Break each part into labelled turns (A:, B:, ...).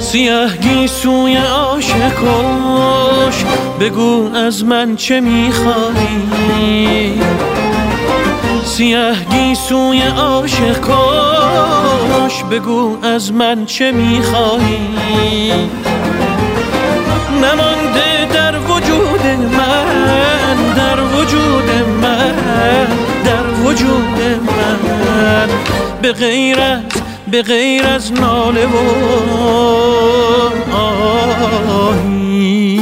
A: سیاه گیسوی عاشقاش بگو از من چه میخوایی. سیاه گیسوی عاشقاش بگو از من چه میخوایی. نمانده در وجود من، در وجود من، در وجود من به غیر از ناله و آهی.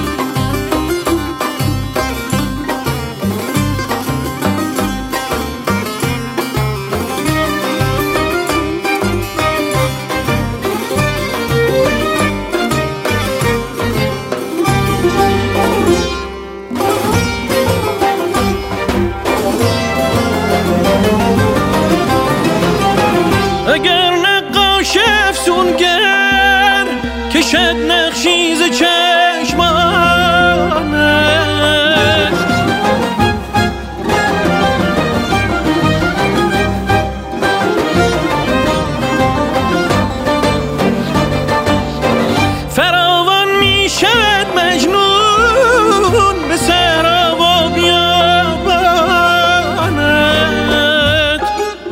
A: اگر نقاش افسونگر کشد نقشی ز چشمانت، فراوان می شود مجنون به صحرا و بیابانت.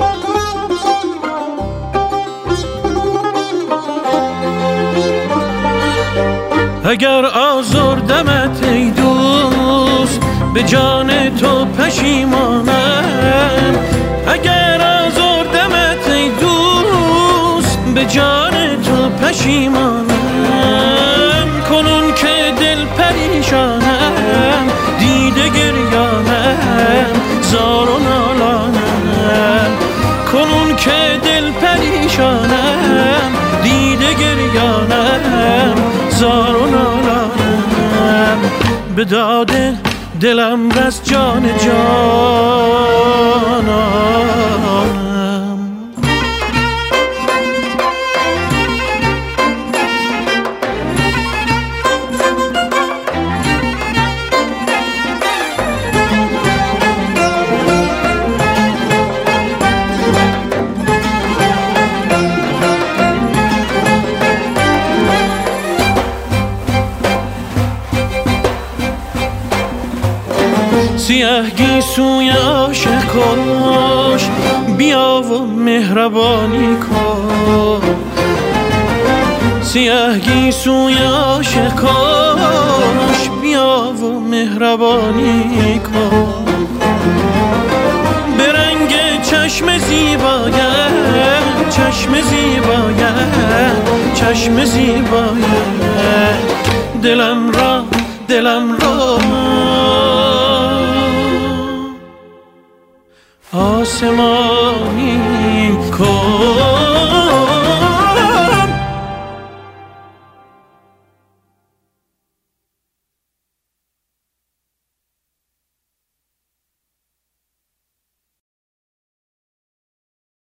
A: اگر آزردمت ای دوست به جان تو پشیمانم. اگر آزردمت ای دوست به جان تو پشیمانم. کنون که دل پریشانم دیده گریانم زار و نالانم. کنون که دل پریشانم دیده گریانم زار و نالانم. به داد دلم رس جان جانانم. سیاه گیسوی عاشقاش بیا و مهربانی کن. سیاه گیسوی عاشقاش بیا و مهربانی کن. به رنگ چشم زیبایت، چشم زیبایت، چشم زیبایت دلم را آسمانی